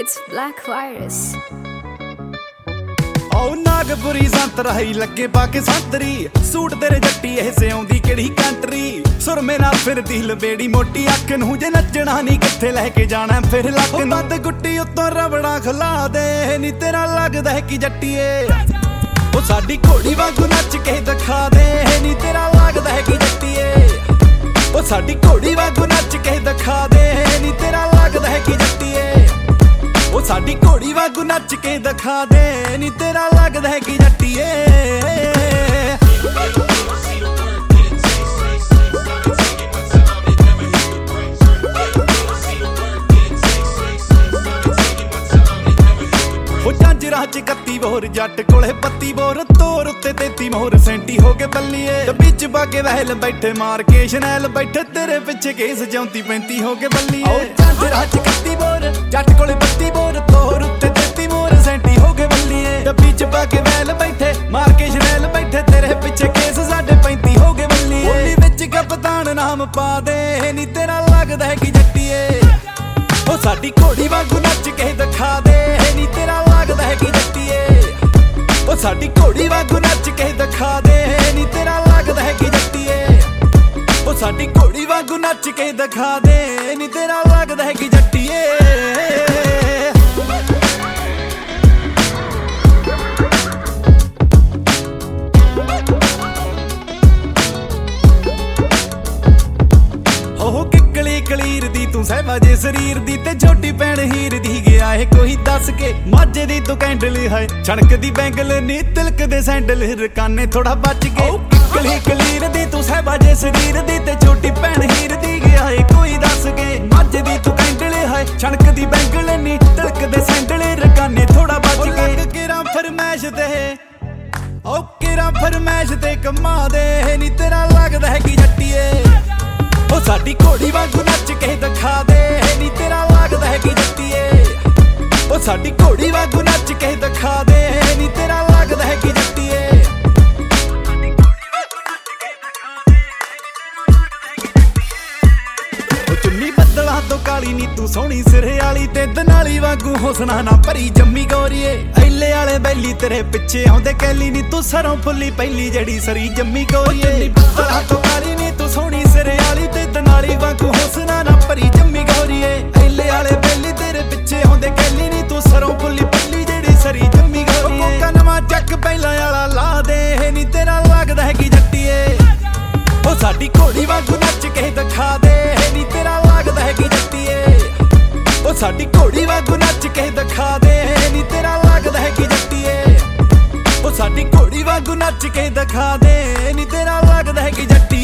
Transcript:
It's Black Virus. ਆਉ ਨਾਗਪੁਰੀ ਸੰਤਰਾ ਹੀ ਲੱਗੇ ਪਾ ਕੇ ਸੰਤਰੀ ਸੂਟ ਤੇਰੇ ਜੱਟੀ ਇਹ ਸਿਆਉਂਦੀ ਕਿਹੜੀ ਕੰਟਰੀ ਸੁਰਮੇ ਨਾਲ ਫਿਰਦੀ ਲਬੇੜੀ ਮੋਟੀ ਅੱਖ ਨੂੰ ਜੇ ਨੱਚਣਾ ਨਹੀਂ ਕਿੱਥੇ ਲੈ ਕੇ ਜਾਣਾ ਫਿਰ ਲੱਕ ਨੂੰ ਬੰਦ ਗੁੱਟੀ ਉੱਤੋਂ ਰਬੜਾ ਖਲਾ ਦੇ ਨੀ ਤੇਰਾ ਲੱਗਦਾ ਹੈ ਕਿ ਜੱਟੀਏ ਉਹ ਸਾਡੀ ਘੋੜੀ ਵਾਂਗੂ ਨੱਚ ਕੇ ਦਿਖਾ ਦੇ ਨੀ ਤੇਰਾ ਲੱਗਦਾ ਹੈ ਕਿ ਜੱਟੀਏ ਉਹ ਸਾਡੀ ਘੋੜੀ ਵਾਂਗੂ ਨੱਚ ਕੇ ਦਿਖਾ ਦੇ ਨੀ ਤੇਰਾ ਲੱਗਦਾ ਹੈ ਕਿ ਜੱਟੀਏ ਉਹ ਸਾਡੀ ਘੋੜੀ ਵਾਂਗੂ ਨੱਚ ਕੇ ਦਿਖਾ ਦੇ ਨੀ ਤੇਰਾ ਲੱਗਦਾ ਹੈ ਕਿ ਜੱਟੀਏ ਉਹ ਝਾਂਜਰਾਂ ਚ 31 ਬੋਰ ਜੱਟ ਕੋਲੇ 32 ਬੋਰ ਤੋਰ ਉੱਤੇ 33 ਮੋਹਰ ਸੈਂਟੀ ਹੋ ਕੇ ਬੱਲੀਏ ਵਿੱਚ ਬਾਗੇ ਵਹਿਲ ਬੈਠੇ ਮਾਰ ਕੇ ਸ਼ਨੈਲ ਬੈਠੇ ਤੇਰੇ ਪਿੱਛੇ ਕੇਸ ਜਾਂਦੀ 35 ਹੋ ਕੇ ਬੱਲੀਏ ਉਹ ਝਾਂਜਰਾਂ ਚ 31 ਬੋਰ ਜੱਟ ਕੋਲੇ 32 ਬੋਰ ਤੋਰ ਉੱਤੇ 33 ਮੋਹਰ ਸੈਂਟੀ ਹੋ ਕੇ ਬੱਲੀਏ ਵਿੱਚ ਬਾਗੇ ਵਹਿਲ ਬੈਠੇ ਮਾਰ ਕੇ ਸ਼ਨੈਲ ਬੈਠੇ ਤੇਰੇ ਪਿੱਛੇ ਕੇਸ ਸਾਡੇ 35 ਹੋ ਕੇ ਬੱਲੀਏ ਬੋਲੀ ਵਿੱਚ ਕਪਤਾਨ ਨਾਮ ਪਾ ਦੇ ਨੀ ਤੇਰਾ ਲੱਗਦਾ ਹੈ ਕਿ ਜੱਟੀਏ ਉਹ ਸਾਡੀ ਘੋੜੀ ਵਾਂਗੂ ਨੱਚ ਕੇ ਦਿਖਾ ਦੇ ਨੀ ਤੇਰਾ ਲੱਗਦਾ ਹੈ ਕਿ ਜੱਟੀਏ ਉਹ ਸਾਡੀ ਘੋੜੀ ਵਾਂਗੂ ਨੱਚ ਕੇ ਦਿਖਾ ਦੇ ਨੀ ਤੇਰਾ ਲੱਗਦਾ ਹੈ ਕਿ ਜੱਟੀਏ ਉਹ ਸਾਡੀ ਘੋੜੀ ਵਾਂਗੂ ਨੱਚ ਕੇ ਦਿਖਾ ਦੇ ਨੀ ਤੇਰਾ ਲੱਗਦਾ ਹੈ ਕਿ ਜੱਟੀਏ ਕਲੀਰ ਦੀ ਤੂੰ ਸਹਿਬਾ ਜੇ ਸਰੀਰ ਦੀ ਤੇ ਛੋਟੀ ਭੈਣ ਹੀਰ ਦੀ ਗਿਆ ਏ ਕੋਈ ਦੱਸ ਕੇ ਮਾਝੇ ਦੀ ਤੂੰ ਕੈਂਡਲ ਹੈ ਛਣਕਦੀ ਬੈਂਗਲ ਨੀ ਤਿਲਕ ਦੇ ਸੈਂਡਲ ਰਕਾਨੇ ਥੋੜਾ ਬਚ ਕੇ ਕਲੀਰ ਦੀ ਤੂੰ ਸਹਿਬਾ ਜੇ ਸਰੀਰ ਦੀ ਤੇ ਛੋਟੀ ਭੈਣ ਹੀਰ ਦੀ ਗਿਆ ਏ ਕੋਈ ਦੱਸ ਕੇ ਮਾਝੇ ਦੀ ਤੂੰ ਕੈਂਡਲ ਹੈ ਛਣਕਦੀ ਬੈਂਗਲ ਨੀ ਤਿਲਕ ਦੇ ਸੈਂਡਲ ਰਕਾਨੇ ਥੋੜਾ ਬਚ ਕੇ ਕਿਰਾਂ ਫਰਮੈਸ਼ ਤੇ ਓ ਕਿਰਾਂ ਫਰਮੈਸ਼ ਤੇ ਕਮਾ ਦੇ ਨੀ ਤੇਰਾ ਲੱਗਦਾ ਹੈ ਕਿ ਜੱਟੀਏ ਉਹ ਸਾਡੀ ਘੋੜੀ ਵਾਂਗੂ ਨੱਚ ਕੇ ਦਿਖਾ ਦੇ ਨੀ ਤੇਰਾ ਲੱਗਦਾ ਹੈ ਕਿ ਜੱਟੀਏ ਉਹ ਸਾਡੀ ਘੋੜੀ ਵਾਂਗੂ ਨੱਚ ਕੇ ਦਿਖਾ ਦੇ ਨੀ ਤੇਰਾ ਲੱਗਦਾ ਹੈ ਕਿ ਜੱਟੀਏ ਉਹ ਚੁੰਨੀ ਬੱਦਲਾਂ ਤੋਂ ਕਾਲੀ ਨੀ ਤੂੰ ਸੋਹਣੀ ਸਿਰੇ ਵਾਲੀ ਤੇ ਦਨਾਲੀ ਵਾਂਗੂ ਹੁਸਨਾ ਨਾ ਭਰੀ ਜੰਮੀ ਗੋਰੀਏ ਐਲੇ ਵਾਲੇ ਬੈਲੀ ਤੇਰੇ ਪਿੱਛੇ ਆਉਂਦੇ ਕੈਲੀ ਨੀ ਤੂੰ ਸਰੋਂ ਫੁੱਲੀ ਪਹਿਲੀ ਜਿਹੜੀ ਸਰੀ ਜੰਮੀ ਗੋਰੀਏ ਚੁੰਨੀ ਬੱਦਲਾਂ ਤੋਂ ਕਾਲੀ ਨੀ ਤੂੰ ਸੋਹਣੀ ਸਿਰੇ ਵਾਲੀ ਤੇ ਦਨਾਲੀ ਵਾਂਗੂ ਹੁਸਨਾ ਨਾ ਭਰੀ ਜੰਮੀ ਗੋਰੀਏ ਐਲੇ ਵਾਲੇ ਬੈਲੀ ਤੇਰੇ ਪਿੱਛੇ ਆਉਂਦੇ ਕੈਲੀ ਨੀ ਤੂੰ ਸਰੋਂ ਫੁੱਲੀ ਪਹਿਲੀ ਜਿਹੜੀ ਸਰੀ ਜੰਮੀ ਗੋਰੀਏ ਕੋਕਾ ਨਵਾਂ ਚੱਕ ਪਹਿਲਾਂ ਵਾਲਾ ਲਾ ਦੇ ਨੀ ਤੇਰਾ ਲੱਗਦਾ ਹੈ ਕਿ ਜੱਟੀਏ ਉਹ ਸਾਡੀ ਘੋੜੀ ਵਾਂਗੂ ਨੱਚ ਕੇ ਦਿਖਾ ਦੇ ਨੀ ਤੇਰਾ ਲੱਗਦਾ ਹੈ ਕਿ ਜੱਟੀਏ ਉਹ ਸਾਡੀ ਘੋੜੀ ਵਾਂਗੂ ਨੱਚ ਕੇ ਦਿਖਾ ਦੇ ਨੀ ਤੇਰਾ ਲੱਗਦਾ ਹੈ ਕਿ ਜੱਟੀਏ ਉਹ ਸਾਡੀ ਘੋੜੀ ਵਾਂਗੂ ਨੱਚ ਕੇ ਦਿਖਾ ਦੇ ਨੀ ਤੇਰਾ ਲੱਗਦਾ ਹੈ ਕਿ ਜੱਟੀ